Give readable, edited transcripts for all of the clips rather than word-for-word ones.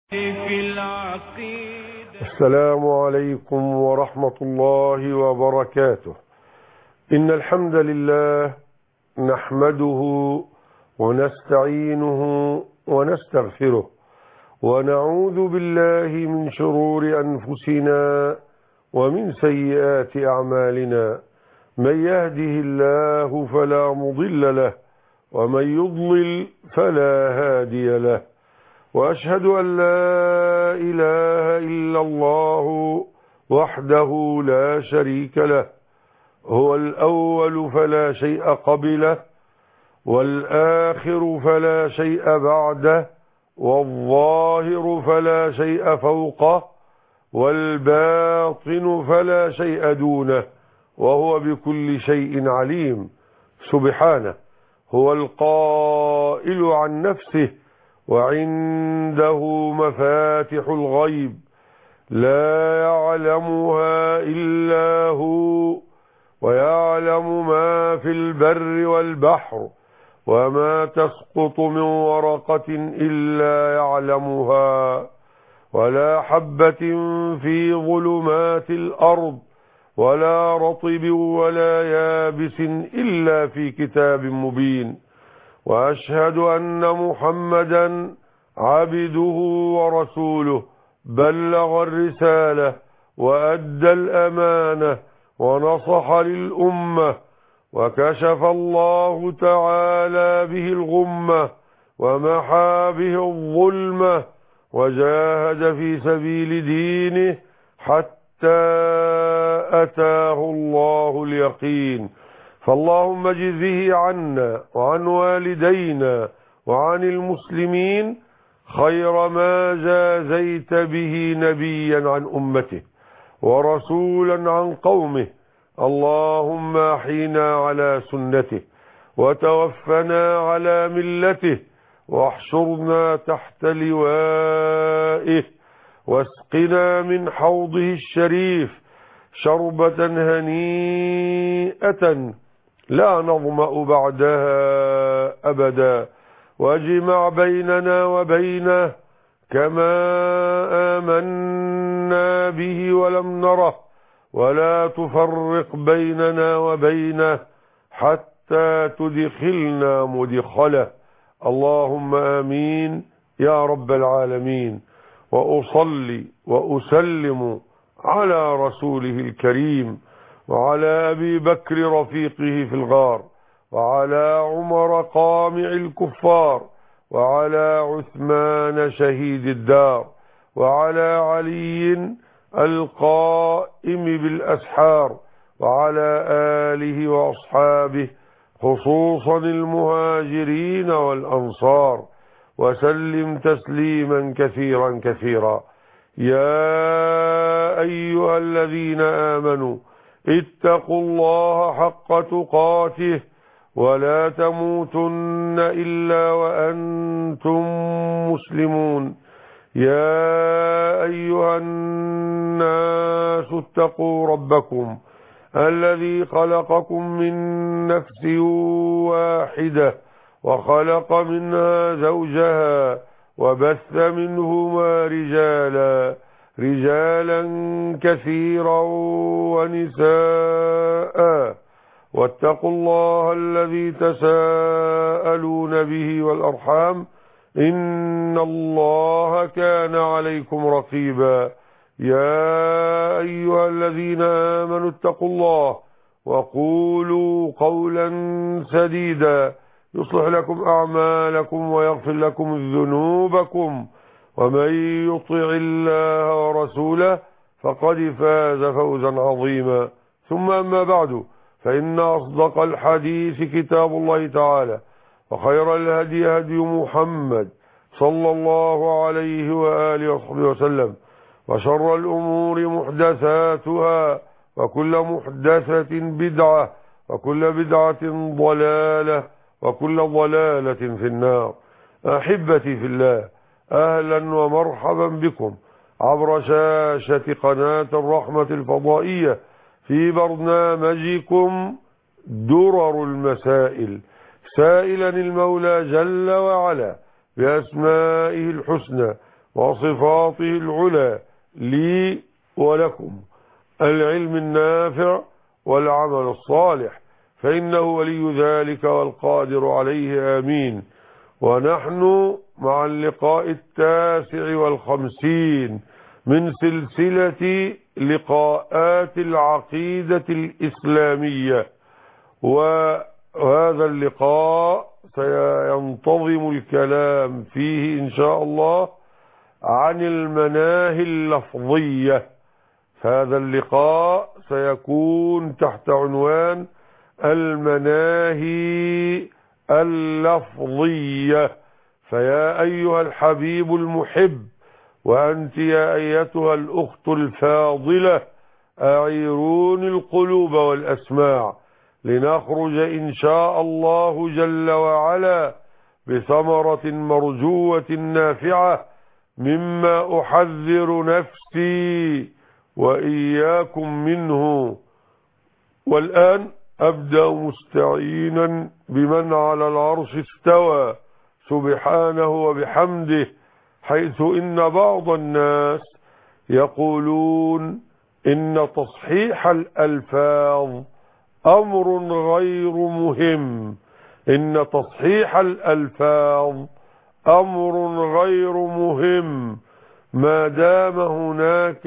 السلام عليكم ورحمة الله وبركاته. إن الحمد لله نحمده ونستعينه ونستغفره ونعوذ بالله من شرور أنفسنا ومن سيئات أعمالنا. من يهده الله فلا مضل له ومن يضلل فلا هادي له، وأشهد أن لا إله إلا الله وحده لا شريك له، هو الأول فلا شيء قبله، والآخر فلا شيء بعده، والظاهر فلا شيء فوقه، والباطن فلا شيء دونه، وهو بكل شيء عليم. سبحانه هو القائل عن نفسه: وعنده مفاتح الغيب لا يعلمها إلا هو، ويعلم ما في البر والبحر، وما تسقط من ورقة إلا يعلمها، ولا حبة في ظلمات الأرض، ولا رطب ولا يابس إلا في كتاب مبين. وأشهد أن محمدا عبده ورسوله، بلغ الرسالة وأدى الأمانة ونصح للأمة، وكشف الله تعالى به الغمة ومحى به الظلمة، وجاهد في سبيل دينه حتى أتاه الله اليقين. فاللهم اجزه عنا وعن والدينا وعن المسلمين خير ما جازيت به نبيا عن أمته ورسولا عن قومه. اللهم احينا على سنته وتوفنا على ملته، واحشرنا تحت لوائه، واسقنا من حوضه الشريف شربة هنيئة لا نظمأ بعدها أبدا، واجمع بيننا وبينه كما آمنا به ولم نره، ولا تفرق بيننا وبينه حتى تدخلنا مدخله. اللهم آمين يا رب العالمين. وأصلي وأسلم على رسوله الكريم، وعلى أبي بكر رفيقه في الغار، وعلى عمر قامع الكفار، وعلى عثمان شهيد الدار، وعلى علي القائم بالأسحار، وعلى آله وأصحابه خصوصا المهاجرين والأنصار، وسلم تسليما كثيرا كثيرا. يا أيها الذين آمنوا اتقوا الله حق تقاته ولا تموتن إلا وأنتم مسلمون. يا أيها الناس اتقوا ربكم الذي خلقكم من نفس واحدة وخلق منها زوجها وبث منهما رجالا كثيرا ونساء، واتقوا الله الذي تساءلون به والأرحام إن الله كان عليكم رقيبا. يا أيها الذين آمنوا اتقوا الله وقولوا قولا سديدا يصلح لكم أعمالكم ويغفر لكم ذنوبكم، ومن يطع الله ورسوله فقد فاز فوزا عظيما. ثم أما بعد، فإن أصدق الحديث كتاب الله تعالى، وخير الهدي هدي محمد صلى الله عليه وآله وصحبه وسلم، وشر الأمور محدثاتها، وكل محدثة بدعة، وكل بدعة ضلالة، وكل ضلالة في النار. أحبتي في الله، أهلا ومرحبا بكم عبر شاشة قناة الرحمة الفضائية في برنامجكم درر المسائل، سائلا المولى جل وعلا بأسمائه الحسنى وصفاته العلى لي ولكم العلم النافع والعمل الصالح، فإنه ولي ذلك والقادر عليه، آمين. ونحن مع اللقاء 59 من سلسلة لقاءات العقيدة الإسلامية، وهذا اللقاء سينتظم الكلام فيه إن شاء الله عن المناهي اللفظية. هذا اللقاء سيكون تحت عنوان المناهي اللفظية. فيا أيها الحبيب المحب، وأنت يا أيتها الأخت الفاضلة، أعيرون القلوب والأسماع لنخرج إن شاء الله جل وعلا بثمرة مرجوة نافعة مما أحذر نفسي وإياكم منه. والآن أبدأ مستعينا بمن على العرش استوى سبحانه وبحمده، حيث إن بعض الناس يقولون إن تصحيح الألفاظ أمر غير مهم، إن تصحيح الألفاظ أمر غير مهم ما دام هناك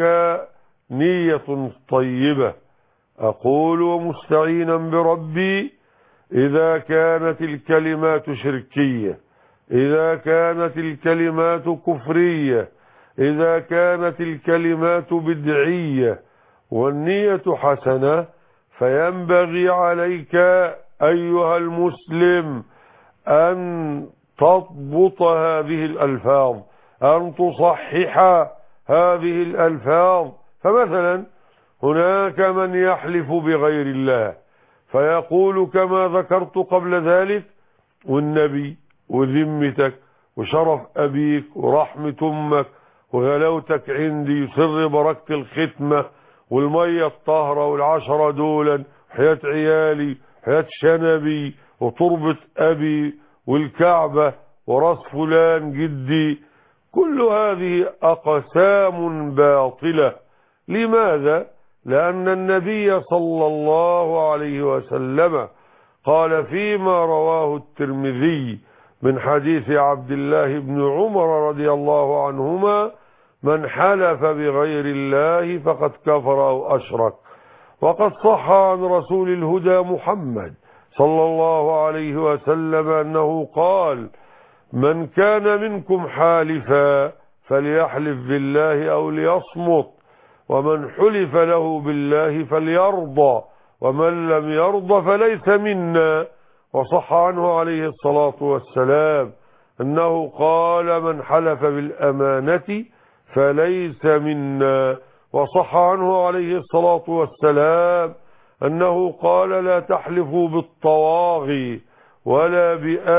نية طيبة. أقول ومستعينا بربي: إذا كانت الكلمات شركية، إذا كانت الكلمات كفرية، إذا كانت الكلمات بدعية والنية حسنة، فينبغي عليك أيها المسلم أن تضبط هذه الألفاظ، أن تصحح هذه الألفاظ. فمثلا هناك من يحلف بغير الله فيقول كما ذكرت قبل ذلك: والنبي وذمتك وشرف أبيك ورحمة أمك وغلاوتك عندي وسر بركة الختمة والمية الطاهرة والعشرة دولا، حياة عيالي، حياة شنبي وتربة أبي والكعبة وراس فلان جدي. كل هذه أقسام باطلة. لماذا؟ لأن النبي صلى الله عليه وسلم قال فيما رواه الترمذي من حديث عبد الله بن عمر رضي الله عنهما: من حلف بغير الله فقد كفر أو أشرك. وقد صح عن رسول الهدى محمد صلى الله عليه وسلم أنه قال: من كان منكم حالفا فليحلف بالله أو ليصمت، ومن حلف له بالله فليرضى، ومن لم يرضى فليس منا. وصح عنه عليه الصلاة والسلام أنه قال: من حلف بالأمانة فليس منا. وصح عنه عليه الصلاة والسلام أنه قال: لا تحلفوا بالطواغي ولا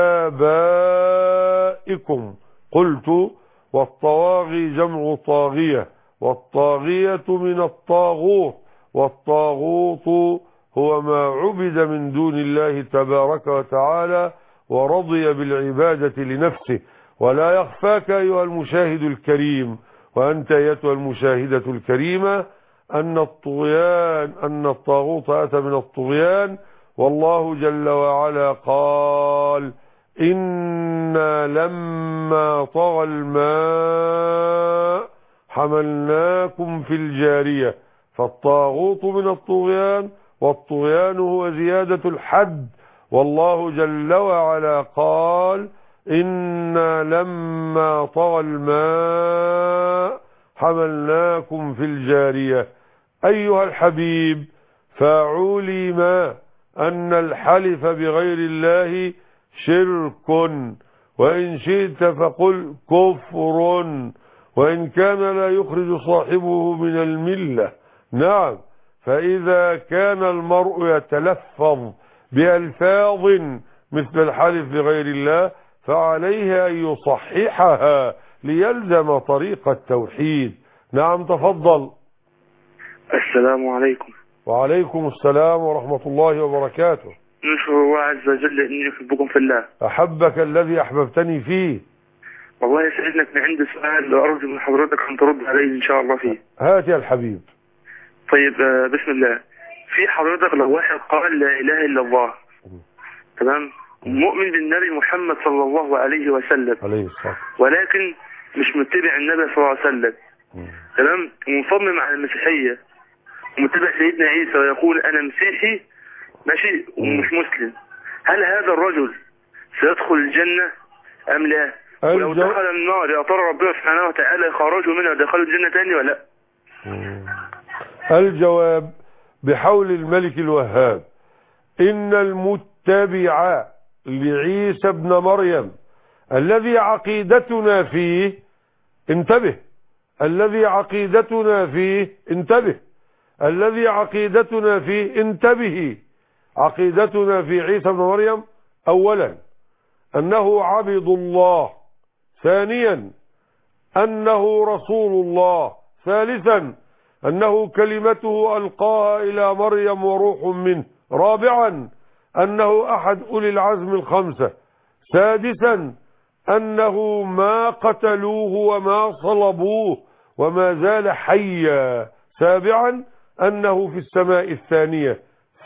بآبائكم. قلت: والطواغي جمع طاغية، والطاغية من الطاغوت، والطاغوت هو ما عبد من دون الله تبارك وتعالى ورضي بالعبادة لنفسه. ولا يخفاك أيها المشاهد الكريم، وأنت أيتها المشاهدة الكريمة، أن الطاغوت أتى من الطغيان. والله جل وعلا قال: إنا لما طغى الماء حملناكم في الجارية. فالطاغوت من الطغيان، والطغيان هو زيادة الحد. والله جل وعلا قال: إنا لما طغى الماء حملناكم في الجارية. أيها الحبيب، فاعولي ما أن الحلف بغير الله شرك، وإن شئت فقل كفر، وإن كان لا يخرج صاحبه من الملة. نعم، فإذا كان المرء يتلفظ بألفاظ مثل الحلف بغير الله فعليه أن يصححها ليلزم طريق التوحيد. نعم، تفضل. السلام عليكم. وعليكم السلام ورحمة الله وبركاته. نشكر الله عز وجل إني أحبكم في الله. أحبك الذي أحببتني فيه. والله يا سيدنا كان عندي سؤال أرجو من حضرتك أن ترد عليه إن شاء الله فيه. هات يا الحبيب. طيب بسم الله. في حضرتك لو واحد قال لا إله إلا الله، تمام، مؤمن بالنبي محمد صلى الله عليه وسلم عليه الصلاة، ولكن مش متبع النبي صلى الله عليه وسلم، تمام، ومصمم على المسيحية ومتبع سيدنا عيسى ويقول أنا مسيحي ماشي ومش مسلم، هل هذا الرجل سيدخل الجنة أم لا؟ ولو دخل النار يا ترى ربنا سبحانه وتعالى يخرجه منها ودخله الجنة تاني ولا لا؟ الجواب بحول الملك الوهاب: إن المتبع لعيسى ابن مريم الذي عقيدتنا فيه، انتبه، الذي عقيدتنا فيه، انتبه، الذي عقيدتنا فيه، انتبه، عقيدتنا في عيسى ابن مريم أولا أنه عبد الله، ثانيا أنه رسول الله، ثالثا أنه كلمته ألقاها إلى مريم وروح منه، رابعا أنه أحد أولي العزم الخمسة، سادسا أنه ما قتلوه وما صلبوه وما زال حيا، سابعا أنه في السماء الثانية،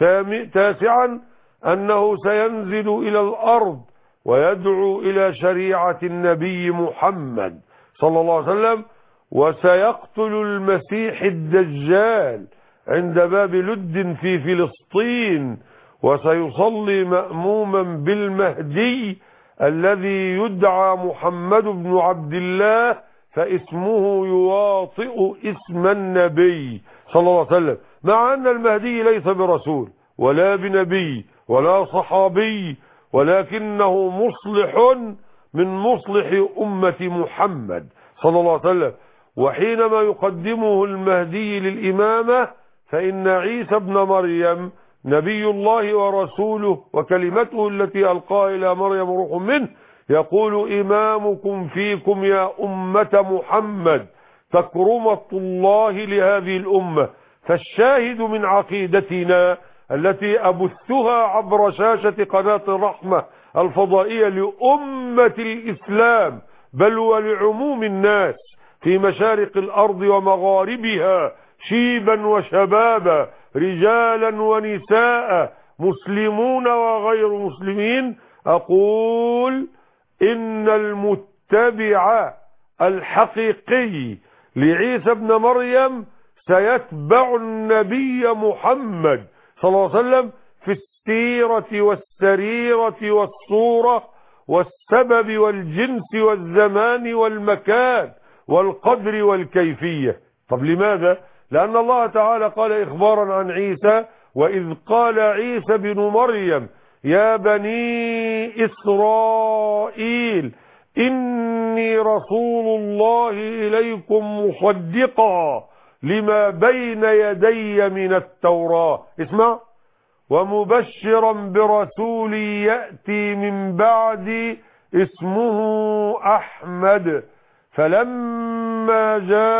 تاسعا أنه سينزل إلى الأرض ويدعو إلى شريعة النبي محمد صلى الله عليه وسلم، وسيقتل المسيح الدجال عند باب لد في فلسطين، وسيصلي مأموما بالمهدي الذي يدعى محمد بن عبد الله، فاسمه يواطئ اسم النبي صلى الله عليه وسلم، مع أن المهدي ليس برسول ولا بنبي ولا صحابي، ولكنه مصلح من مصلح أمة محمد صلى الله عليه وسلم. وحينما يقدمه المهدي للإمامة فإن عيسى ابن مريم نبي الله ورسوله وكلمته التي ألقاها إلى مريم روح منه، يقول إمامكم فيكم يا أمة محمد، تكرمة الله لهذه الأمة. فالشاهد من عقيدتنا التي أبثها عبر شاشة قناة الرحمة الفضائية لأمة الإسلام بل ولعموم الناس في مشارق الأرض ومغاربها، شيبا وشبابا، رجالا ونساء، مسلمون وغير مسلمين، أقول إن المتبع الحقيقي لعيسى ابن مريم سيتبع النبي محمد صلى الله عليه وسلم في السيرة والسريرة والصورة والسبب والجنس والزمان والمكان والقدر والكيفية. طب لماذا؟ لأن الله تعالى قال إخبارا عن عيسى: وإذ قال عيسى بن مريم يا بني إسرائيل إني رسول الله إليكم مصدقا لما بين يدي من التوراة، اسمع، ومبشرا برسول يأتي من بعدي اسمه أحمد. فلما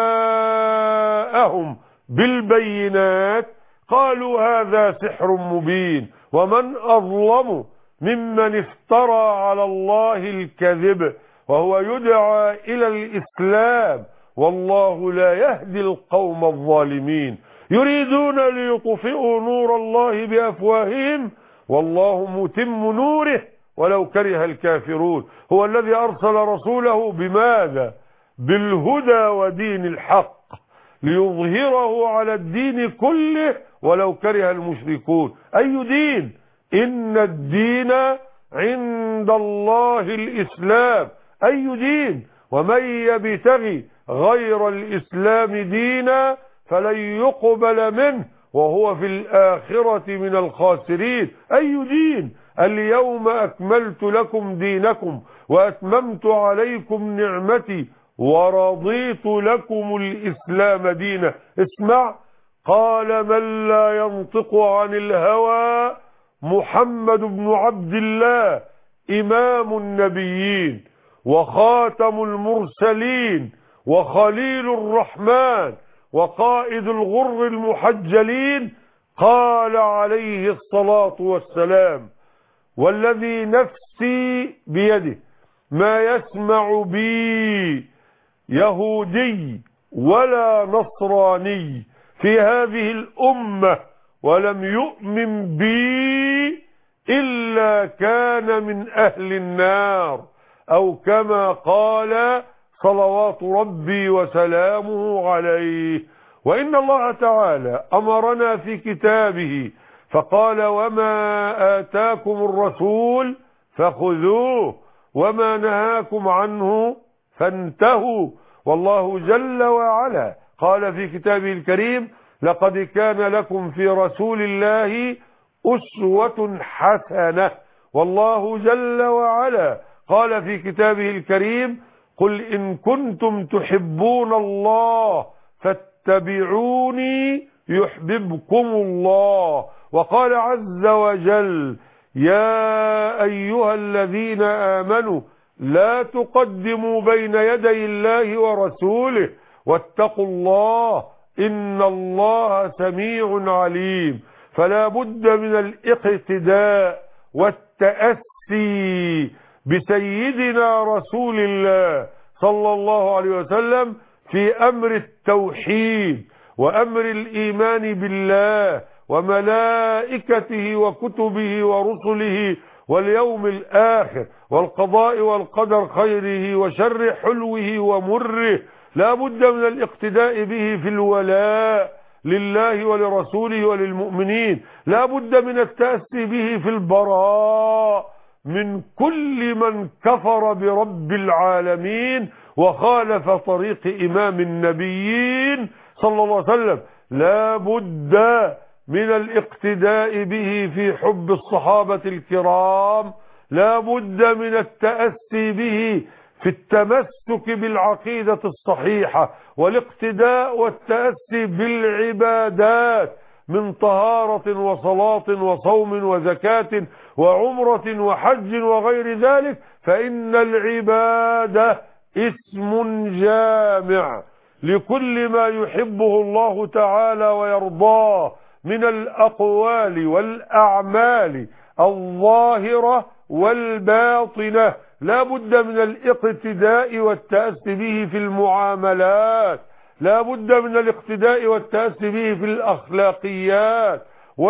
جاءهم بالبينات قالوا هذا سحر مبين، ومن أظلم ممن افترى على الله الكذب وهو يدعى إلى الإسلام والله لا يهدي القوم الظالمين. يريدون ليطفئوا نور الله بأفواههم والله متم نوره ولو كره الكافرون. هو الذي أرسل رسوله بماذا؟ بالهدى ودين الحق ليظهره على الدين كله ولو كره المشركون. أي دين؟ إن الدين عند الله الإسلام. أي دين؟ ومن يبتغي غير الإسلام دينا فلن يقبل منه وهو في الآخرة من الخاسرين. أي دين؟ اليوم أكملت لكم دينكم وأتممت عليكم نعمتي ورضيت لكم الإسلام دينا. اسمع، قال من لا ينطق عن الهوى محمد بن عبد الله إمام النبيين وخاتم المرسلين وخليل الرحمن وقائد الغر المحجلين، قال عليه الصلاة والسلام: والذي نفسي بيده ما يسمع بي يهودي ولا نصراني في هذه الأمة ولم يؤمن بي إلا كان من أهل النار، أو كما قال صلوات ربي وسلامه عليه. وإن الله تعالى أمرنا في كتابه فقال: وما آتاكم الرسول فخذوه وما نهاكم عنه فانتهوا. والله جل وعلا قال في كتابه الكريم: لقد كان لكم في رسول الله أسوة حسنة. والله جل وعلا قال في كتابه الكريم: قل إن كنتم تحبون الله فاتبعوني يحببكم الله. وقال عز وجل: يا أيها الذين آمنوا لا تقدموا بين يدي الله ورسوله واتقوا الله إن الله سميع عليم. فلا بد من الاقتداء والتأسي بسيدنا رسول الله صلى الله عليه وسلم في أمر التوحيد وأمر الإيمان بالله وملائكته وكتبه ورسله واليوم الآخر والقضاء والقدر خيره وشر حلوه ومره. لا بد من الاقتداء به في الولاء لله ولرسوله وللمؤمنين. لا بد من التأسي به في البراء من كل من كفر برب العالمين وخالف طريق إمام النبيين صلى الله عليه وسلم. لا بد من الاقتداء به في حب الصحابة الكرام. لا بد من التأسي به في التمسك بالعقيدة الصحيحة والاقتداء والتأسي بالعبادات من طهارة وصلاة وصوم وزكاة وعمرة وحج وغير ذلك، فإن العبادة اسم جامع لكل ما يحبه الله تعالى ويرضاه من الأقوال والأعمال الظاهرة والباطنة. لا بد من الاقتداء والتأسي به في المعاملات. لا بد من الاقتداء والتأسي به في الأخلاقيات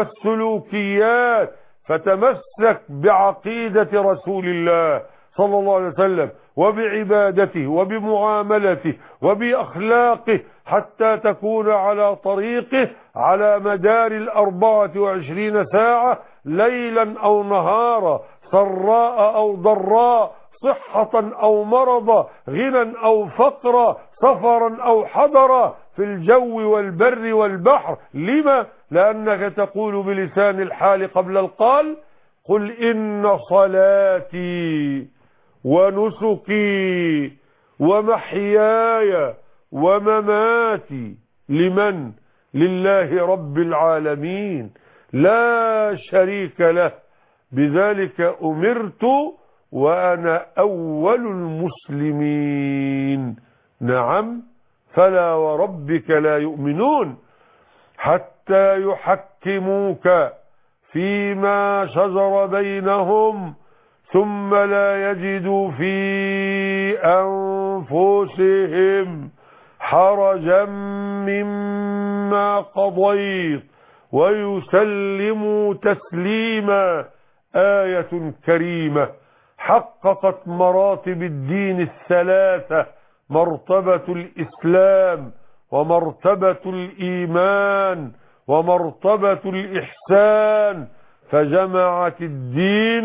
والسلوكيات. فتمسك بعقيدة رسول الله صلى الله عليه وسلم وبعبادته وبمعاملته وبأخلاقه حتى تكون على طريقه على مدار 24 ساعة، ليلا أو نهارا، سراء أو ضراء، صحة أو مرضا، غنى أو فقرا، سفرا أو حضرا، في الجو والبر والبحر. لما؟ لأنك تقول بلسان الحال قبل القال: قل إن صلاتي ونسكي ومحياي ومماتي لمن؟ لله رب العالمين لا شريك له، بذلك أمرت وأنا أول المسلمين. نعم، فلا وربك لا يؤمنون حتى يحكموك فيما شجر بينهم ثم لا يجدوا في أنفسهم حرجا مما قضيت ويسلموا تسليما. آية كريمة حققت مراتب الدين الثلاثة: مرتبة الإسلام ومرتبة الإيمان ومرتبة الإحسان، فجمعت الدين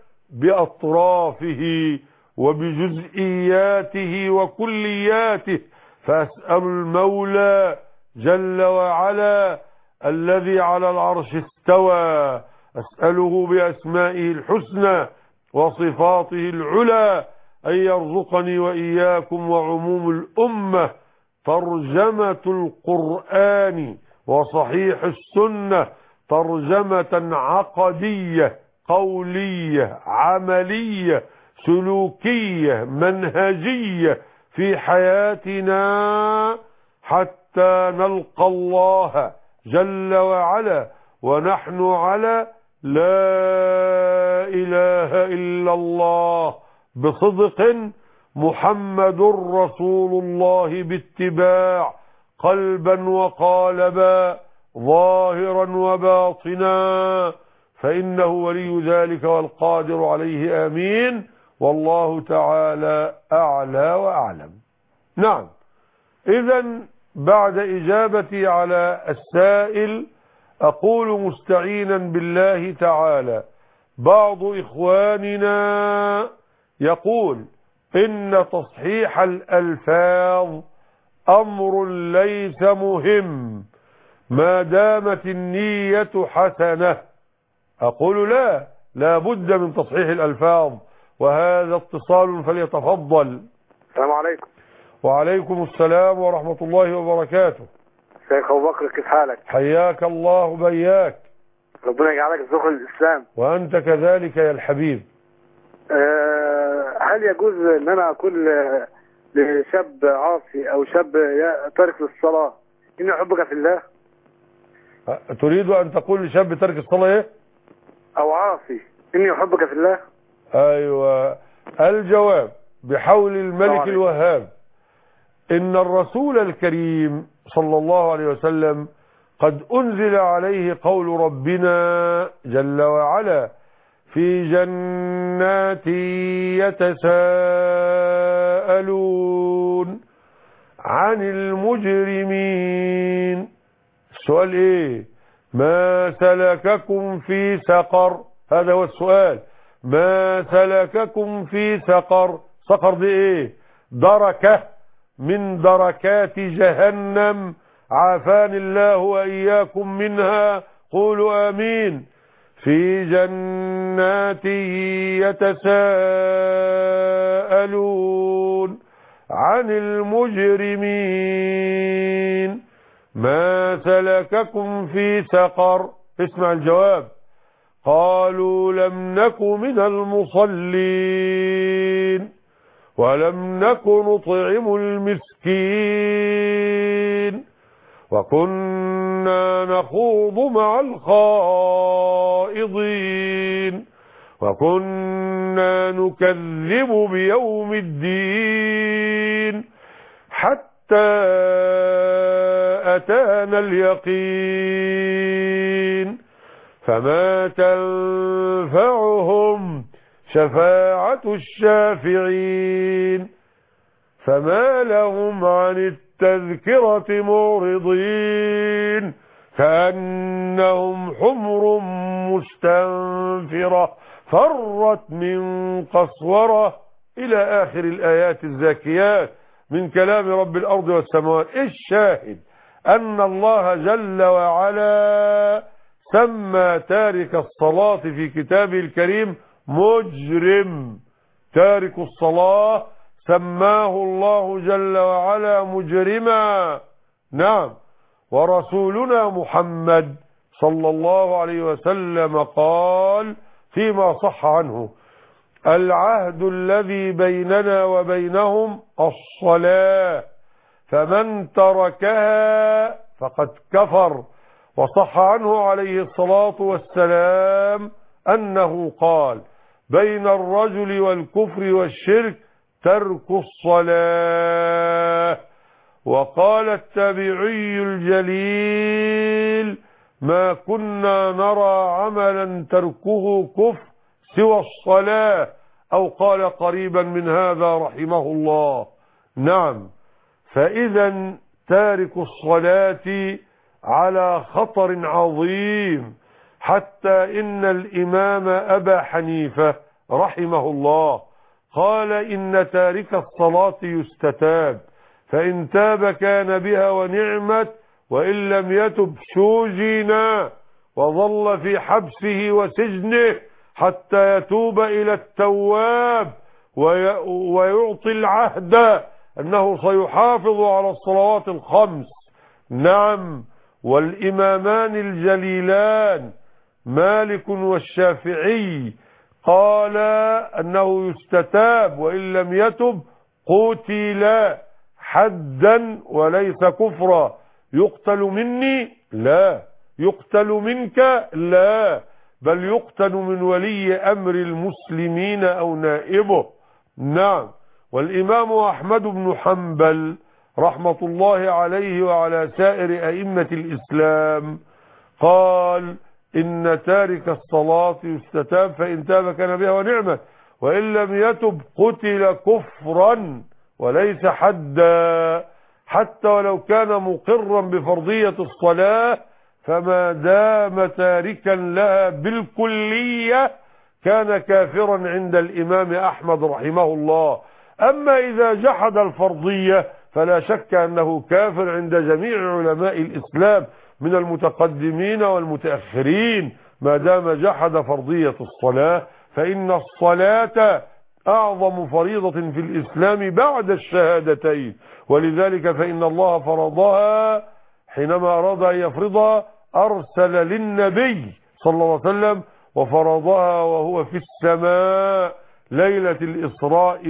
بأطرافه وبجزئياته وكلياته. فأسأل المولى جل وعلا الذي على العرش استوى، أسأله بأسمائه الحسنى وصفاته العلى أن يرزقني وإياكم وعموم الأمة ترجمة القرآن وصحيح السنة ترجمة عقدية قولية عملية سلوكية منهجية في حياتنا حتى نلقى الله جل وعلا ونحن على لا إله إلا الله بصدق محمد رسول الله باتباع قلبا وقالبا ظاهرا وباطنا فإنه ولي ذلك والقادر عليه آمين والله تعالى أعلى وأعلم. نعم، إذن بعد إجابتي على السائل أقول مستعينا بالله تعالى بعض إخواننا يقول إن تصحيح الألفاظ أمر ليس مهم ما دامت النية حسنة. أقول لا بد من تصحيح الألفاظ. وهذا اتصال فليتفضل. السلام عليكم. وعليكم السلام ورحمة الله وبركاته. شيخ أبو بكر، كيف حالك؟ حياك الله بياك. ربنا يجعلك ذخر الإسلام. وأنت كذلك يا الحبيب. هل يجوز أن أنا أقول لشاب عاصي أو شاب تارك للصلاة إني أحبك في الله؟ تريد أن تقول لشاب ترك الصلاة إيه؟ أو عاصي إني أحبك في الله؟ أيوة، الجواب بحول الملك الوهاب إن الرسول الكريم صلى الله عليه وسلم قد أنزل عليه قول ربنا جل وعلا في جنات يتساءلون عن المجرمين. السؤال إيه؟ ما سلككم في سقر؟ هذا هو السؤال. ما سلككم في سقر؟ سقر دي إيه؟ دركة من دركات جهنم، عافاني الله وإياكم منها، قولوا آمين. في جنات يتساءلون عن المجرمين ما سلككم في سقر؟ اسمع الجواب. قالوا لم نك من المصلين ولم نك نطعم المسكين وكنا نخوض مع الخائضين وكنا نكذب بيوم الدين حتى أتانا اليقين فما تنفعهم شفاعة الشافعين فما لهم عن التذكرة معرضين كأنهم حمر مستنفرة فرت من قسورة إلى آخر الآيات الزاكيات من كلام رب الأرض والسماوات. الشاهد أن الله جل وعلا سمى تارك الصلاة في كتابه الكريم مجرم. تارك الصلاة سماه الله جل وعلا مجرما. نعم، ورسولنا محمد صلى الله عليه وسلم قال فيما صح عنه: العهد الذي بيننا وبينهم الصلاة فمن تركها فقد كفر. وصح عنه عليه الصلاة والسلام أنه قال: بين الرجل والكفر والشرك ترك الصلاة. وقال التابعي الجليل: ما كنا نرى عملا تركه كفر سوى الصلاة، أو قال قريبا من هذا رحمه الله. نعم، فإذا تارك الصلاة على خطر عظيم، حتى إن الإمام أبا حنيفة رحمه الله قال: إن تارك الصلاة يستتاب، فإن تاب كان بها ونعمت، وإن لم يتب شوجنا وظل في حبسه وسجنه حتى يتوب إلى التواب ويعطي العهد أنه سيحافظ على الصلوات الخمس. نعم، والإمامان الجليلان مالك والشافعي قال أنه يستتاب، وإن لم يتب قتل حدا وليس كفرا. يقتل مني؟ لا. يقتل منك؟ لا، بل يقتل من ولي أمر المسلمين أو نائبه. نعم. والإمام أحمد بن حنبل رحمة الله عليه وعلى سائر أئمة الإسلام قال إن تارك الصلاة يستتاب، فإن تاب كان بها ونعمة، وإن لم يتب قتل كفرا وليس حدا، حتى ولو كان مقرا بفرضية الصلاة، فما دام تاركا لها بالكلية كان كافرا عند الإمام أحمد رحمه الله. أما إذا جحد الفرضية فلا شك أنه كافر عند جميع علماء الإسلام من المتقدمين والمتأخرين، ما دام جحد فرضية الصلاة، فإن الصلاة أعظم فريضة في الإسلام بعد الشهادتين، ولذلك فإن الله فرضها حينما أراد أن يفرضها أرسل للنبي صلى الله عليه وسلم وفرضها وهو في السماء ليلة الإسراء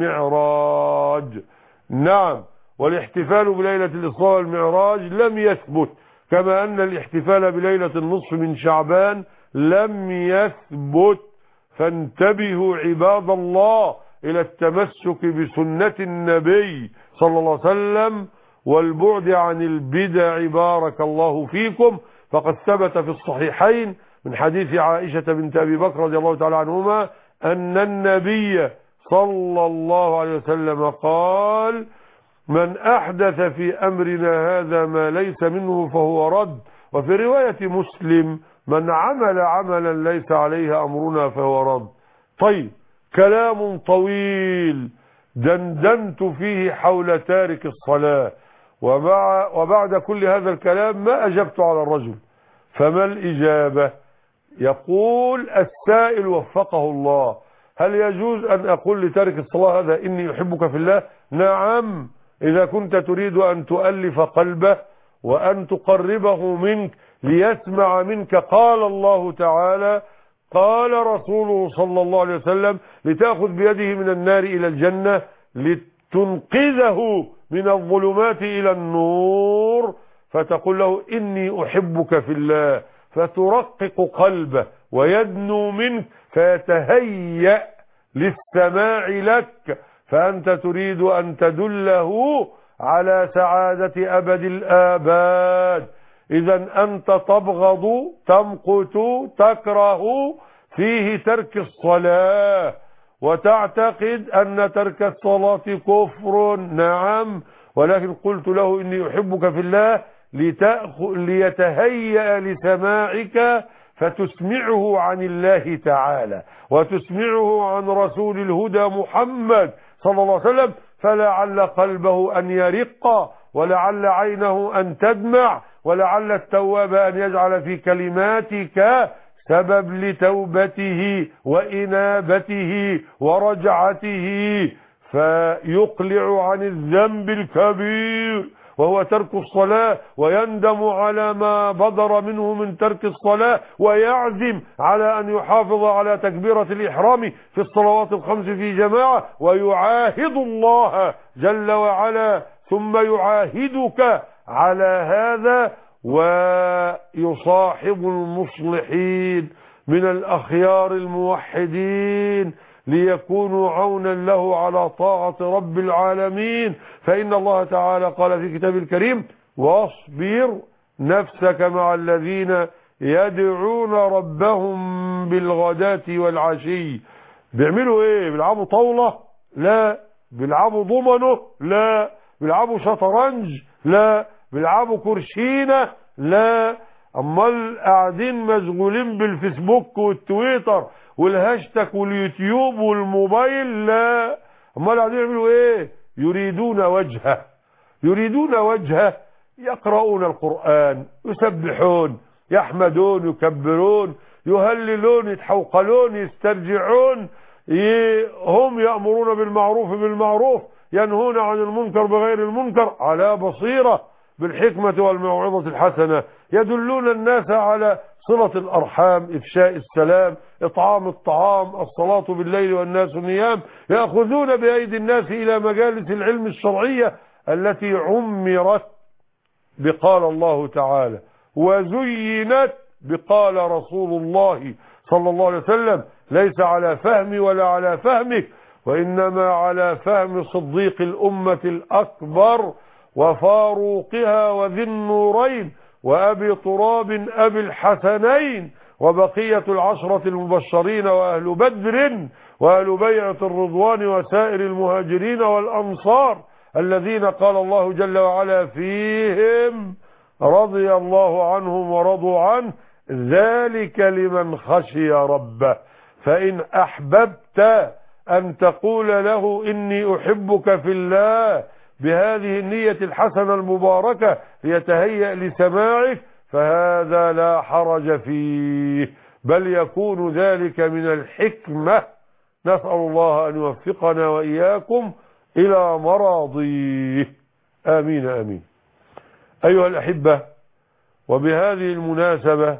والمعراج. نعم. والاحتفال بليلة الإسراء والمعراج لم يثبت، كما أن الاحتفال بليلة النصف من شعبان لم يثبت. فانتبهوا عباد الله إلى التمسك بسنة النبي صلى الله عليه وسلم والبعد عن البدع بارك الله فيكم. فقد ثبت في الصحيحين من حديث عائشة بنت أبي بكر رضي الله تعالى عنهما أن النبي صلى الله عليه وسلم قال: من أحدث في أمرنا هذا ما ليس منه فهو رد. وفي رواية مسلم: من عمل عملا ليس عليه أمرنا فهو رد. طيب، كلام طويل دندنت فيه حول تارك الصلاة، وبعد كل هذا الكلام ما أجبت على الرجل، فما الإجابة؟ يقول السائل وفقه الله: هل يجوز أن أقول لتارك الصلاة هذا إني أحبك في الله؟ نعم، إذا كنت تريد أن تؤلف قلبه وأن تقربه منك ليسمع منك قال الله تعالى، قال رسوله صلى الله عليه وسلم: لتأخذ بيده من النار إلى الجنة لتنقذه من الظلمات إلى النور، فتقول له إني أحبك في الله، فترقق قلبه ويدنو منك فيتهيأ للسماع لك، فأنت تريد أن تدله على سعادة أبد الآباد. إذا أنت تبغض، تمقت، تكره فيه ترك الصلاة، وتعتقد أن ترك الصلاة كفر. نعم، ولكن قلت له إني أحبك في الله ليتهيأ لسماعك، فتسمعه عن الله تعالى وتسمعه عن رسول الهدى محمد صلى الله عليه وسلم، فلعل قلبه أن يرق، ولعل عينه أن تدمع، ولعل التواب أن يجعل في كلماتك سبب لتوبته وإنابته ورجعته، فيقلع عن الذنب الكبير وهو ترك الصلاة، ويندم على ما بدر منه من ترك الصلاة، ويعزم على أن يحافظ على تكبيرة الإحرام في الصلوات الخمس في جماعة، ويعاهد الله جل وعلا ثم يعاهدك على هذا، ويصاحب المصلحين من الأخيار الموحدين ليكونوا عونا له على طاعة رب العالمين. فإن الله تعالى قال في كتابه الكريم: واصبر نفسك مع الذين يدعون ربهم بالغداة والعشي. بيعملوا ايه؟ بيلعبوا طاولة؟ لا. بيلعبوا ضمنه؟ لا. بيلعبوا شطرنج؟ لا. بيلعبوا كرشينة؟ لا. امال قاعدين مشغولين بالفيسبوك والتويتر والهاشتاج واليوتيوب والموبايل؟ لا. امال قاعدين يعملوا ايه؟ يريدون وجهه، يريدون وجهه، يقرؤون القرآن، يسبحون، يحمدون، يكبرون، يهللون، يتحوقلون، يسترجعون، هم يأمرون بالمعروف، ينهون عن المنكر بغير المنكر، على بصيرة بالحكمة والموعظة الحسنة، يدلون الناس على صلة الأرحام، إفشاء السلام، إطعام الطعام، الصلاة بالليل والناس نيام، يأخذون بأيدي الناس إلى مجالس العلم الشرعية التي عمرت بقال الله تعالى وزينت بقال رسول الله صلى الله عليه وسلم، ليس على فهمي ولا على فهمك، وإنما على فهم صديق الأمة الأكبر وفاروقها وذي النورين وأبي تراب أبي الحسنين وبقية العشرة المبشرين وأهل بدر وأهل بيعة الرضوان وسائر المهاجرين والأنصار الذين قال الله جل وعلا فيهم رضي الله عنهم ورضوا عنه ذلك لمن خشي ربه. فإن أحببت أن تقول له إني أحبك في الله بهذه النية الحسنة المباركة ليتهيأ لسماعك فهذا لا حرج فيه، بل يكون ذلك من الحكمة. نسأل الله أن يوفقنا وإياكم إلى مراضيه، آمين آمين. أيها الأحبة، وبهذه المناسبة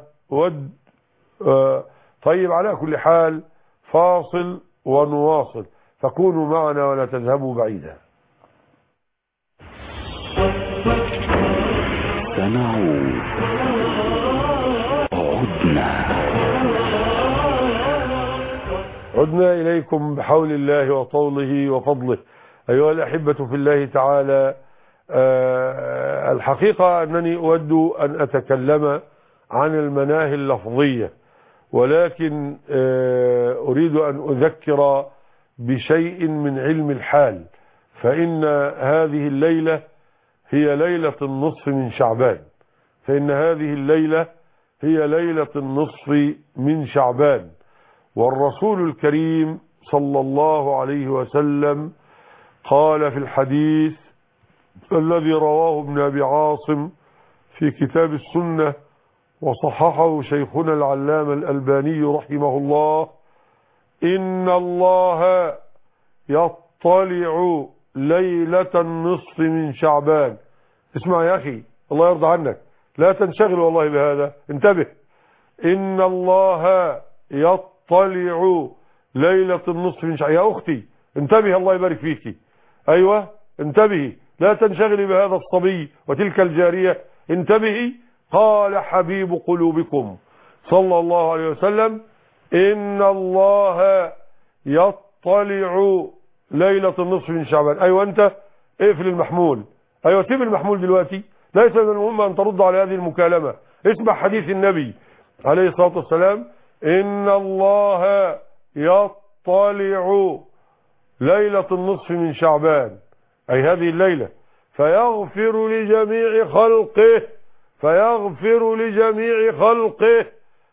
طيب على كل حال فاصل ونواصل، فكونوا معنا ولا تذهبوا بعيدا. سنعود. عدنا إليكم بحول الله وطوله وفضله. أيها الأحبة في الله تعالى، الحقيقة أنني أود أن أتكلم عن المناهي اللفظية، ولكن أريد أن أذكر بشيء من علم الحال، فإن هذه الليلة هي ليلة النصف من شعبان، فإن هذه الليلة هي ليلة النصف من شعبان، والرسول الكريم صلى الله عليه وسلم قال في الحديث الذي رواه ابن أبي عاصم في كتاب السنة وصححه شيخنا العلامة الألباني رحمه الله: إن الله يطلع ليلة النصف من شعبان. اسمع يا أخي، الله يرضى عنك، لا تنشغل والله بهذا، انتبه. إن الله يطلع ليلة النصف من شعبان. يا أختي انتبه، الله يبارك فيك، أيوة انتبهي، لا تنشغلي بهذا الصبي وتلك الجارية، انتبهي. قال حبيب قلوبكم صلى الله عليه وسلم: إن الله يطلع ليلة النصف من شعبان. أيوة أنت اقفل المحمول، أيوة سيب المحمول دلوقتي، ليس من المهم أن ترد على هذه المكالمة. اسمع حديث النبي عليه الصلاة والسلام: إن الله يطلع ليلة النصف من شعبان، أي هذه الليلة، فيغفر لجميع خلقه، فيغفر لجميع خلقه،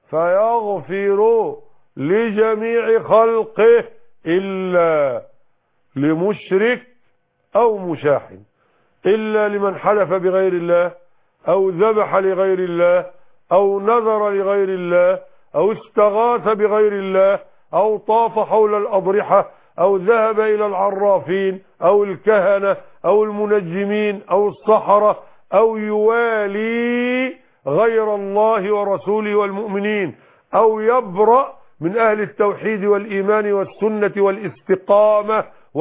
فيغفر لجميع خلقه إلا لمشرك أو مشاحن، إلا لمن حلف بغير الله أو ذبح لغير الله أو نذر لغير الله أو استغاث بغير الله أو طاف حول الأضرحة أو ذهب إلى العرافين أو الكهنة أو المنجمين أو السحرة أو يوالي غير الله ورسوله والمؤمنين أو يبرأ من أهل التوحيد والإيمان والسنة والاستقامة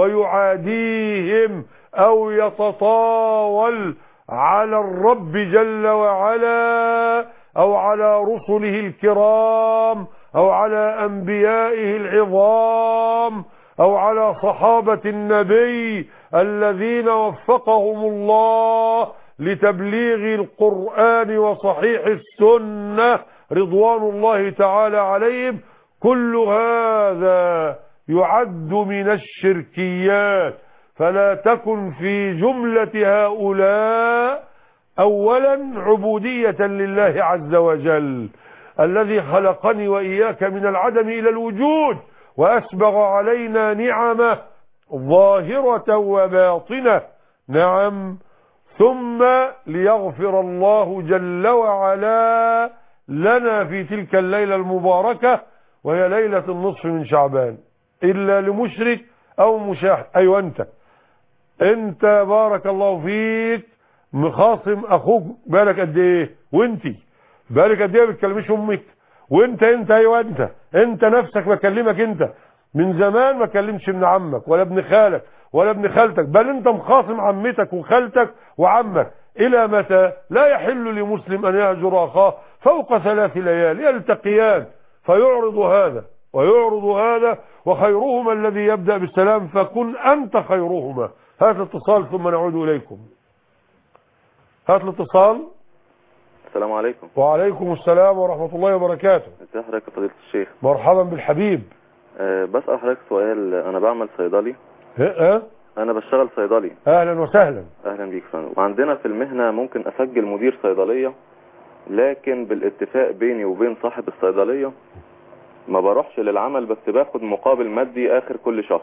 ويعاديهم أو يتطاول على الرب جل وعلا أو على رسله الكرام أو على أنبيائه العظام أو على صحابة النبي الذين وفقهم الله لتبليغ القرآن وصحيح السنة رضوان الله تعالى عليهم، كل هذا يعد من الشركيات. فلا تكن في جملة هؤلاء أولا عبودية لله عز وجل الذي خلقني وإياك من العدم إلى الوجود وأسبغ علينا نعمه ظاهرة وباطنة، نعم، ثم ليغفر الله جل وعلا لنا في تلك الليلة المباركة وهي ليلة النصف من شعبان، إلا لمشرك أو مشاحن. أيوة أنت بارك الله فيك مخاصم أخوك بالك قد إيه، وانتي بالك قد إيه بتكلمش أمك، وانت أيوة أنت نفسك بكلمك، أنت من زمان ما كلمش ابن عمك ولا ابن خالك ولا ابن خالتك، بل أنت مخاصم عمتك وخالتك وعمك. إلى متى؟ لا يحل لمسلم أن يهجر أخاه فوق 3 ليال، يلتقيان فيعرض هذا ويعرض هذا، وخيرهما الذي يبدأ بالسلام، فكن أنت خيرهما. هات الاتصال ثم نعود إليكم. هات الاتصال. السلام عليكم. وعليكم السلام ورحمة الله وبركاته. ازي حضرتك يا فضيلة الشيخ؟ مرحبا بالحبيب. بسأل حضرتك سؤال. أنا بعمل صيدلي. أنا بشتغل صيدلي. أهلا وسهلا. أهلا بيك فندم. وعندنا في المهنة ممكن أسجل مدير صيدلية، لكن بالاتفاق بيني وبين صاحب الصيدلية ما بروحش للعمل، بس باخد مقابل مادي آخر كل شهر.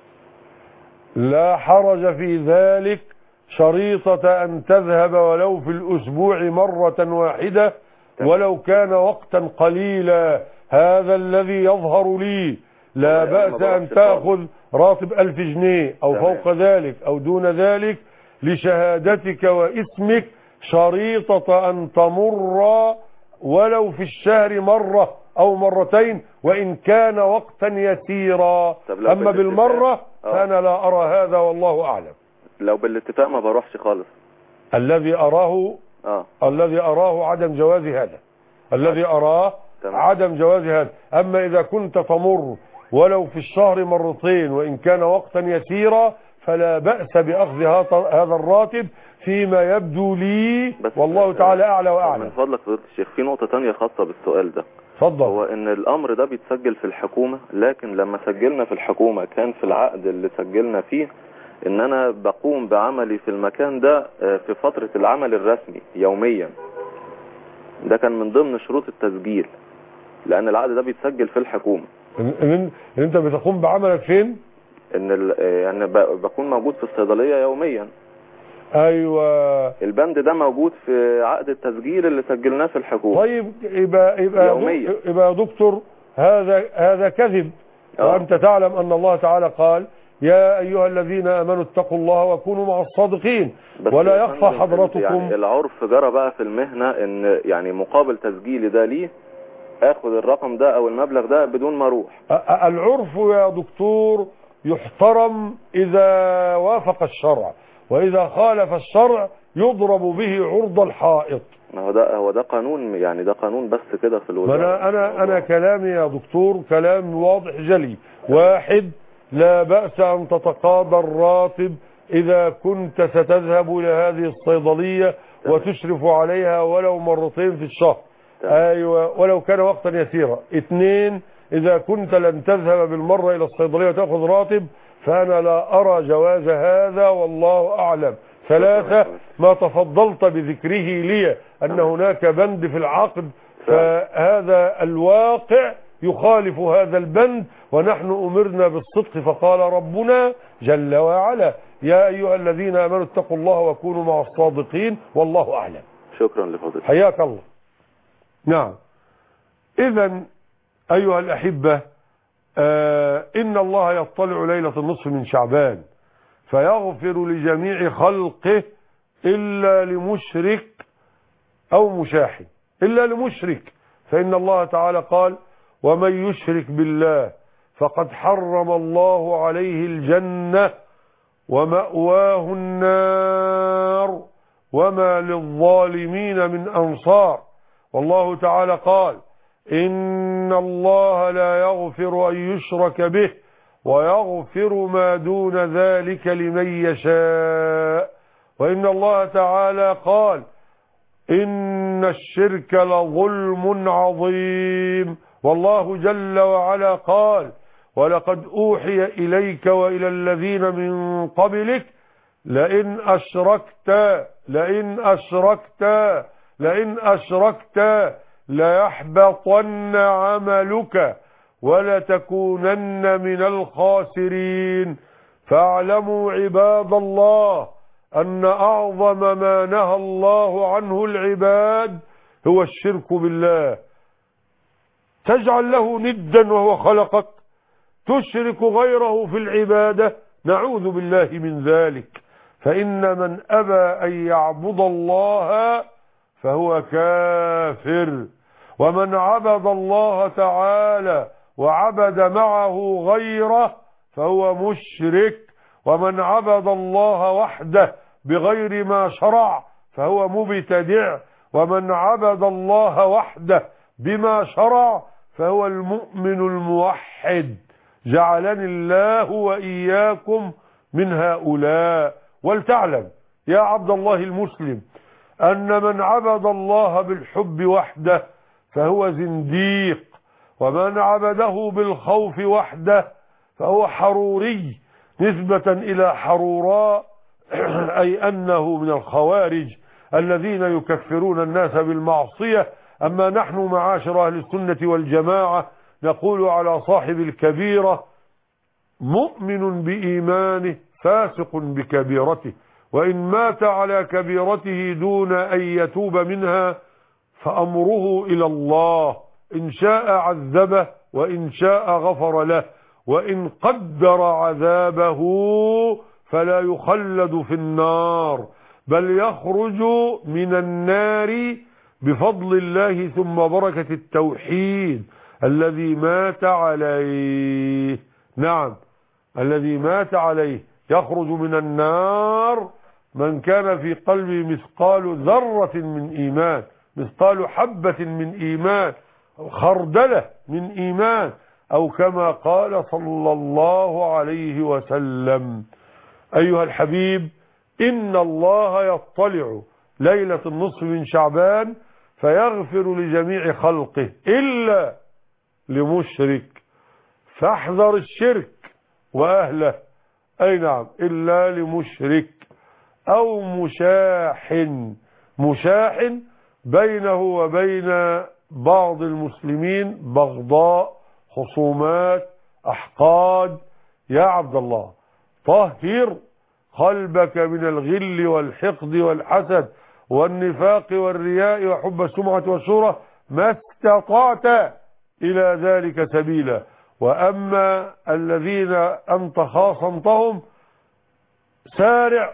لا حرج في ذلك، شريطة أن تذهب ولو في الأسبوع مرة واحدة ولو كان وقتا قليلا. هذا الذي يظهر لي. لا بأس أن تأخذ راتب 1000 جنيه أو فوق ذلك أو دون ذلك لشهادتك واسمك، شريطة أن تمر ولو في الشهر مرة أو مرتين وإن كان وقتا يسيرا. أما بالمرة فأنا لا أرى هذا والله أعلم. لو بالاتفاق ما بروحش خالص. الذي أراه عدم جواز هذا. الذي أراه عدم جواز هذا. أما إذا كنت تمر ولو في الشهر مرتين وإن كان وقتا يسيرا فلا بأس بأخذ هذا الراتب فيما يبدو لي، والله تعالى أعلى وأعلم. من فضلك فضيلة الشيخ، في نقطة تانية خاصة بالسؤال ده. اتفضل. هو إن الأمر ده بيتسجل في الحكومة، لكن لما سجلنا في الحكومة كان في العقد اللي سجلنا فيه إن أنا بقوم بعملي في المكان ده في فترة العمل الرسمي يوميا. ده كان من ضمن شروط التسجيل، لأن العقد ده بيتسجل في الحكومة. إن أنت بتقوم بعملك فين؟ يعني بكون موجود في الصيدلية يوميا. ايوه، البند ده موجود في عقد التسجيل اللي سجلناه في الحكومة. طيب يبقى يا دكتور هذا كذب. وانت تعلم ان الله تعالى قال يا ايها الذين امنوا اتقوا الله وكونوا مع الصادقين. ولا يخفى حضرتكم يعني العرف جرى بقى في المهنة ان يعني مقابل تسجيلي ده ليه اخد الرقم ده او المبلغ ده بدون ما اروح. العرف يا دكتور يحترم اذا وافق الشرع، واذا خالف الشرع يضرب به عرض الحائط. هو ده قانون، يعني ده قانون بس كده في الوزارة. انا كلامي يا دكتور كلام واضح جلي. واحد، لا بأس ان تتقاضى الراتب اذا كنت ستذهب الى هذه الصيدلية وتشرف عليها ولو مرتين في الشهر. ايوه، ولو كان وقتا يسيرا. اثنين، اذا كنت لن تذهب بالمرة الى الصيدلية وتأخذ راتب فانا لا ارى جواز هذا والله اعلم. ثلاثة، ما تفضلت بذكره لي ان هناك بند في العقد، فهذا الواقع يخالف هذا البند، ونحن امرنا بالصدق فقال ربنا جل وعلا يا ايها الذين امنوا اتقوا الله وكونوا مع الصادقين والله اعلم. شكرا لفضلك. حياك الله. نعم، اذا ايها الاحبة ان الله يطلع ليلة النصف من شعبان فيغفر لجميع خلقه الا لمشرك او مشاحن، الا لمشرك، فان الله تعالى قال ومن يشرك بالله فقد حرم الله عليه الجنة ومأواه النار وما للظالمين من أنصار. والله تعالى قال إن الله لا يغفر أن يشرك به ويغفر ما دون ذلك لمن يشاء. وإن الله تعالى قال إن الشرك لظلم عظيم. والله جل وعلا قال ولقد أوحي إليك وإلى الذين من قبلك لئن أشركت ليحبطن عملك ولتكونن من الخاسرين. فاعلموا عباد الله أن أعظم ما نهى الله عنه العباد هو الشرك بالله. تجعل له ندا وهو خلقك، تشرك غيره في العبادة، نعوذ بالله من ذلك. فإن من أبى أن يعبد الله فهو كافر، ومن عبد الله تعالى وعبد معه غيره فهو مشرك، ومن عبد الله وحده بغير ما شرع فهو مبتدع، ومن عبد الله وحده بما شرع فهو المؤمن الموحد، جعلني الله وإياكم من هؤلاء. ولتعلم يا عبد الله المسلم أن من عبد الله بالحب وحده فهو زنديق، ومن عبده بالخوف وحده فهو حروري نسبة إلى حروراء أي أنه من الخوارج الذين يكفرون الناس بالمعصية. أما نحن معاشر أهل السنة والجماعة نقول على صاحب الكبيرة مؤمن بإيمانه فاسق بكبيرته، وإن مات على كبيرته دون أن يتوب منها فأمره إلى الله، إن شاء عذبه وإن شاء غفر له، وإن قدر عذابه فلا يخلد في النار بل يخرج من النار بفضل الله ثم بركة التوحيد الذي مات عليه. نعم، الذي مات عليه يخرج من النار من كان في قلبه مثقال ذرة من إيمان، مثقال حبة من إيمان، خردلة من إيمان، أو كما قال صلى الله عليه وسلم. أيها الحبيب، إن الله يطلع ليلة النصف من شعبان فيغفر لجميع خلقه إلا لمشرك، فاحذر الشرك وأهله. أي نعم، إلا لمشرك أو مشاح بينه وبين بعض المسلمين بغضاء، خصومات، أحقاد. يا عبد الله، طهر قلبك من الغل والحقد والحسد والنفاق والرياء وحب السمعة والشهرة ما استطعت إلى ذلك سبيلا. وأما الذين أنت خاصمتهم سارع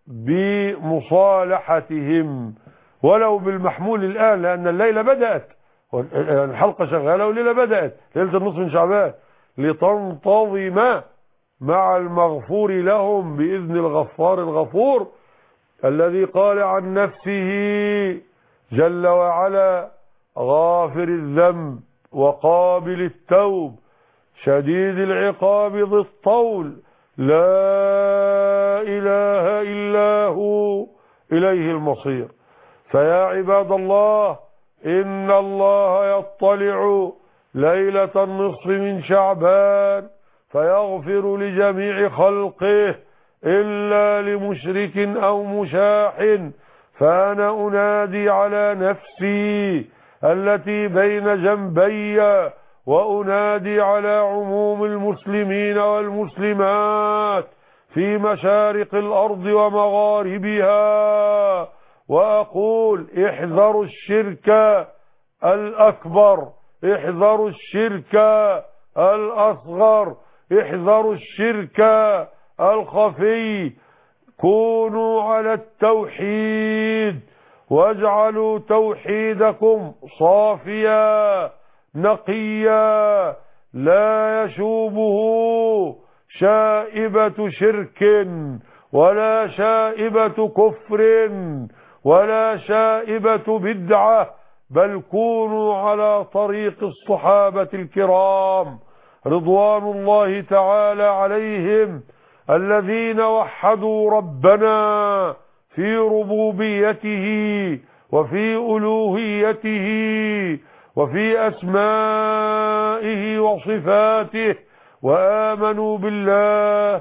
بمصالحتهم ولو بالمحمول الآن، لأن الليلة بدأت، الحلقة شغالة والليلة بدأت، ليلة النصف من شعبان، لتنتظم مع المغفور لهم بإذن الغفار الغفور الذي قال عن نفسه جل وعلا: غافر الذنب وقابل التوب شديد العقاب ذي الطول لا إله إلا هو إليه المصير. فيا عباد الله، إن الله يطلع ليلة النصف من شعبان فيغفر لجميع خلقه إلا لمشرك أو مشاح. فأنا أنادي على نفسي التي بين جنبي، وأنادي على عموم المسلمين والمسلمات في مشارق الأرض ومغاربها، وأقول: احذروا الشرك الأكبر، احذروا الشرك الأصغر، احذروا الشرك الخفي، كونوا على التوحيد واجعلوا توحيدكم صافيا نقيا لا يشوبه شائبة شرك ولا شائبة كفر ولا شائبة بدعة، بل كونوا على طريق الصحابة الكرام رضوان الله تعالى عليهم الذين وحدوا ربنا في ربوبيته وفي ألوهيته وفي أسمائه وصفاته، وآمنوا بالله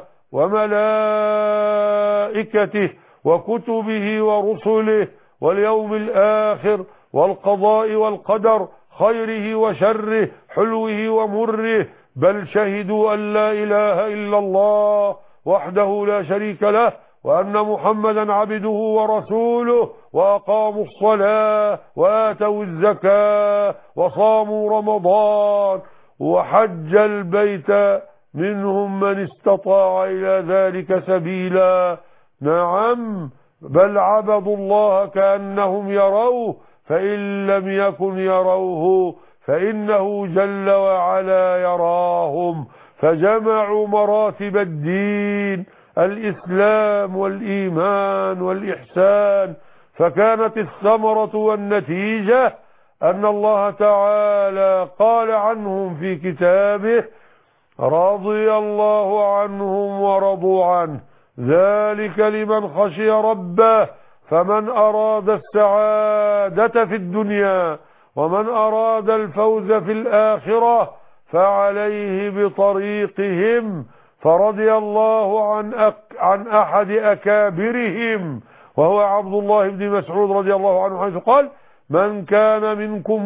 وملائكته وكتبه ورسله واليوم الآخر والقضاء والقدر خيره وشره حلوه ومره، بل شهدوا أن لا إله إلا الله وحده لا شريك له وأن محمدا عبده ورسوله، وأقاموا الصلاة وآتوا الزكاة وصاموا رمضان وحج البيت منهم من استطاع إلى ذلك سبيلا. نعم، بل عبدوا الله كأنهم يروه، فإن لم يكن يروه فإنه جل وعلا يراهم، فجمعوا مراتب الدين: الإسلام والإيمان والإحسان، فكانت الثمرة والنتيجة أن الله تعالى قال عنهم في كتابه: رضي الله عنهم ورضوا عنه ذلك لمن خشي ربه. فمن أراد السعادة في الدنيا ومن أراد الفوز في الآخرة فعليه بطريقهم. فرضي الله عن أحد أكابرهم وهو عبد الله بن مسعود رضي الله عنه، حيث قال: من كان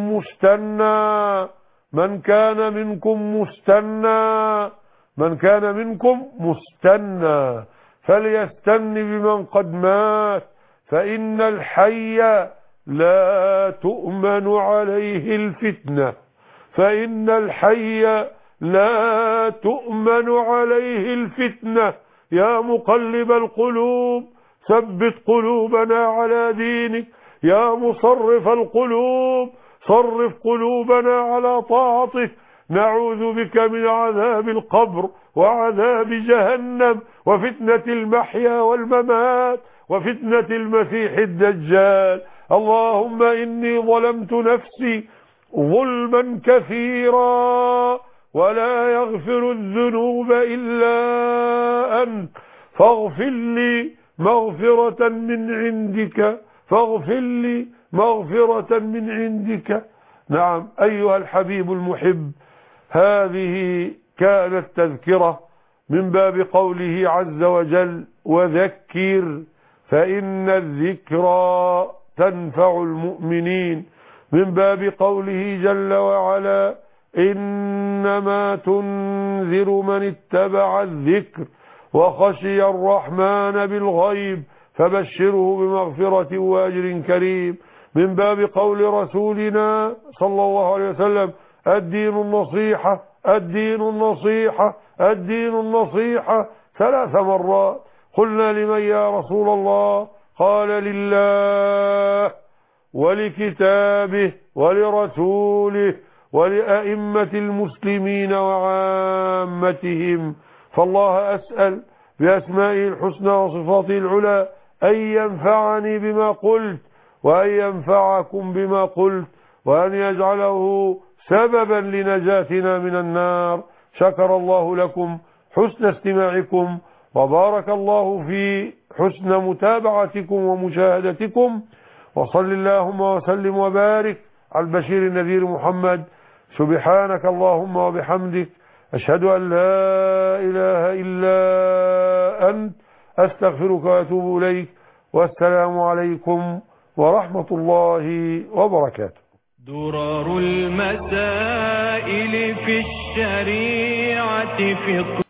منكم مستنى فليستن بمن قد مات، فإن الحي لا تؤمن عليه الفتنة. يا مقلب القلوب ثبت قلوبنا على دينك، يا مصرف القلوب صرف قلوبنا على طاعتك. نعوذ بك من عذاب القبر وعذاب جهنم وفتنة المحيا والممات وفتنة المسيح الدجال. اللهم إني ظلمت نفسي ظلما كثيرا ولا يغفر الذنوب إلا أنت، فاغفر لي مغفرة من عندك. نعم أيها الحبيب المحب، هذه كانت تذكرة من باب قوله عز وجل: وذكر فإن الذكرى تنفع المؤمنين، من باب قوله جل وعلا: إنما تنذر من اتبع الذكر وخشي الرحمن بالغيب فبشره بمغفرة وأجر كريم، من باب قول رسولنا صلى الله عليه وسلم: الدين النصيحة 3 مرات. قلنا: لمن يا رسول الله؟ قال: لله ولكتابه ولرسوله ولأئمة المسلمين وعامتهم. فالله أسأل بأسمائه الحسنى وصفاته العلى أن ينفعني بما قلت وأن ينفعكم بما قلت وأن يجعله سببا لنجاتنا من النار. شكر الله لكم حسن استماعكم، وبارك الله في حسن متابعتكم ومشاهدتكم، وصل اللهم وسلم وبارك على البشير النذير محمد. سبحانك اللهم وبحمدك، أشهد أن لا إله إلا أنت، أستغفرك وأتوب إليك، والسلام عليكم ورحمة الله وبركاته. درر المسائل في الشريعة فقه